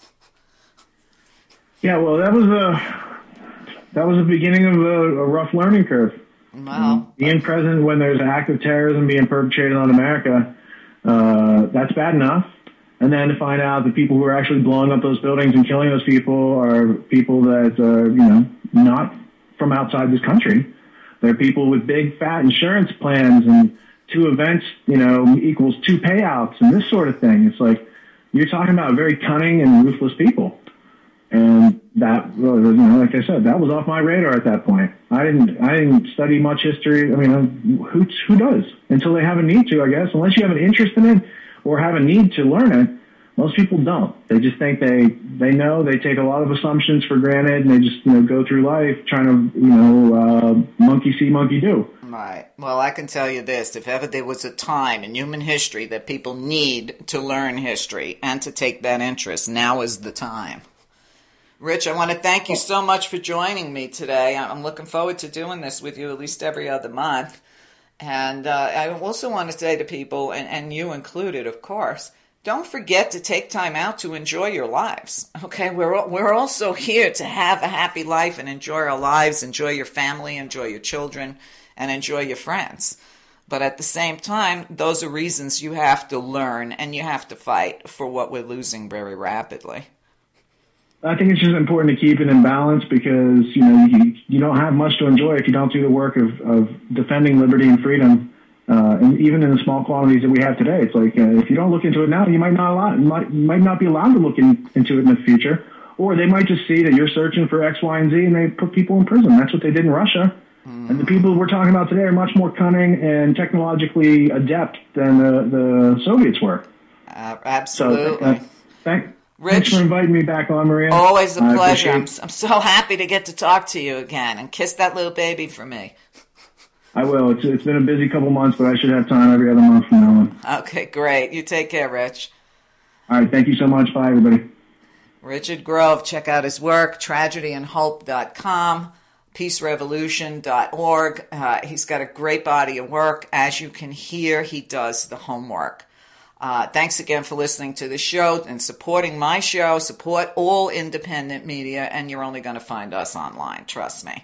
S3: Yeah, well, that was the beginning of a rough learning curve.
S2: Wow.
S3: Being present when there's an act of terrorism being perpetrated on America, that's bad enough. And then to find out the people who are actually blowing up those buildings and killing those people are people that are, not from outside this country. They're people with big, fat insurance plans, and 2 events, equals 2 payouts and this sort of thing. It's like you're talking about very cunning and ruthless people. And that, like I said, that was off my radar at that point. I didn't study much history. I mean, who does? Until they have a need to, I guess. Unless you have an interest in it or have a need to learn it, most people don't. They just think they know. They take a lot of assumptions for granted, and they just go through life trying to monkey see, monkey do.
S2: Right. Well, I can tell you this: if ever there was a time in human history that people need to learn history and to take that interest, now is the time. Rich, I want to thank you so much for joining me today. I'm looking forward to doing this with you at least every other month. And I also want to say to people, and you included, of course, don't forget to take time out to enjoy your lives. Okay, we're also here to have a happy life and enjoy our lives, enjoy your family, enjoy your children, and enjoy your friends. But at the same time, those are reasons you have to learn and you have to fight for what we're losing very rapidly.
S3: I think it's just important to keep it in balance, because you don't have much to enjoy if you don't do the work of defending liberty and freedom. And even in the small quantities that we have today, it's like if you don't look into it now, you might not be allowed to look into it in the future, or they might just see that you're searching for X, Y, and Z, and they put people in prison. That's what they did in Russia. And the people we're talking about today are much more cunning and technologically adept than the Soviets were.
S2: Absolutely.
S3: So, thanks for inviting me back on, Maria.
S2: Always a pleasure. I'm so happy to get to talk to you again, and kiss that little baby for me.
S3: I will. It's been a busy couple months, but I should have time every other month from now on.
S2: Okay, great. You take care, Rich.
S3: All right. Thank you so much. Bye, everybody.
S2: Richard Grove. Check out his work, tragedyandhope.com, peacerevolution.org. He's got a great body of work. As you can hear, he does the homework. Thanks again for listening to the show and supporting my show. Support all independent media, and you're only going to find us online. Trust me.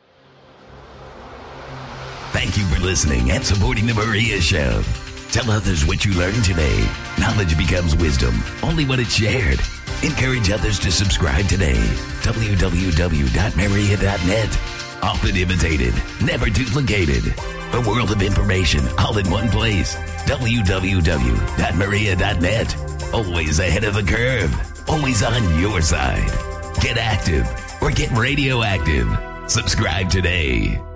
S4: Thank you for listening and supporting The Maria Show. Tell others what you learned today. Knowledge becomes wisdom only when it's shared. Encourage others to subscribe today. www.maria.net. Often imitated, never duplicated. A world of information all in one place. www.maria.net. Always ahead of the curve. Always on your side. Get active or get radioactive. Subscribe today.